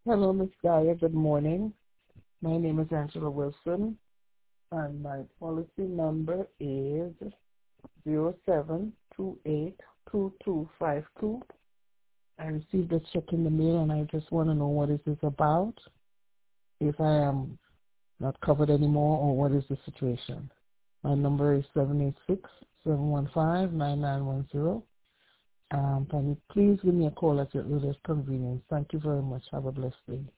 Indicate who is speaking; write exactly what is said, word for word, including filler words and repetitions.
Speaker 1: Hello, Miss Gaia. Good morning. My name is Angela Wilson, and my policy number is zero seven two eight two two five two. I received a check in the mail, and I just want to know what is this about, if I am not covered anymore, or what is the situation. My number is seven eight six, seven one five, nine nine one zero. Um, can you please give me a call at your earliest convenience? Thank you very much. Have a blessed day.